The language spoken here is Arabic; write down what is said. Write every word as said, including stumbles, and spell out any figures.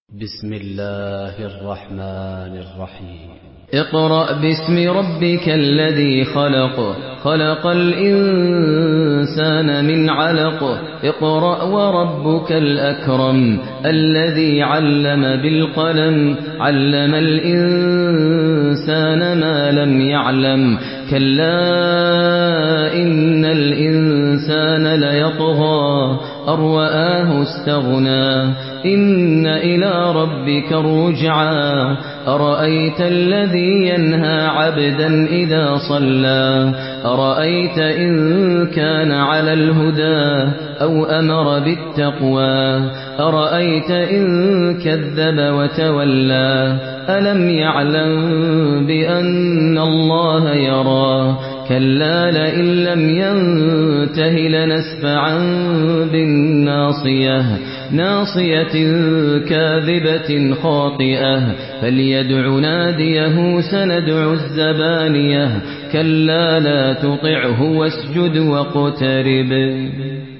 بسم الله الرحمن الرحيم اقرأ باسم ربك الذي خلق خلق الإنسان من علق اقرأ وربك الأكرم الذي علم بالقلم علم الإنسان ما لم يعلم كلا إن الإنسان ليطغى أن رآه استغنى إن إلى ربك الرجعى أرأيت الذي ينهى عبدا إذا صلى أرأيت إن كان على الهدى أو أمر بالتقوى أرأيت إن كذب وتولى ألم يعلم بأن الله يرى كلا لئن لم ينته لنسفعا بالناصية ناصية كاذبة خاطئة فليدع ناديه سندع الزبانية كلا لا تطعه واسجد واقترب